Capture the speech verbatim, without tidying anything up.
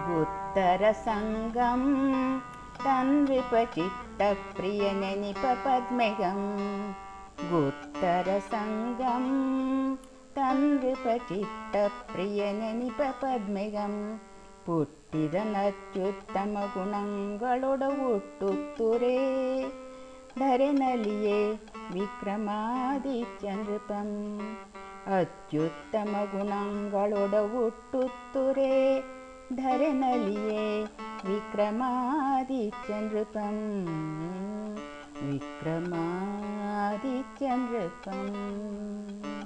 ಉತ್ತರ ಸಂಗಂ ತನ್ವಿಪಚಿತ್ತ ಪ್ರಿಯ ನೆನಿಪ ಪದ್ಮೆಗಂ ಗುತ್ತರ ಸಂಗಂ ತನ್ವಿಪಚಿತ್ತ ಪ್ರಿಯ ನೆನಿಪ ಪದ್ಮೆಗಂ ಪುಟ್ಟಿದನತ್ಯುತ್ತಮ ಗುಣಗಳೊಡ ಹುಟ್ಟುತ್ತುರೇ ಧರೆನಲಿಯೇ ವಿಕ್ರಮಾದಿತ್ಯ ನೃಪಂ ಅತ್ಯುತ್ತಮ ಗುಣಗಳೊಡ ಹುಟ್ಟುತ್ತುರೇ ಧರೆನಲಿಯೇ ವಿಕ್ರಮಾದಿತ್ಯ ನೃಪಂ ವಿಕ್ರಮಾದಿತ್ಯ ನೃಪಂ.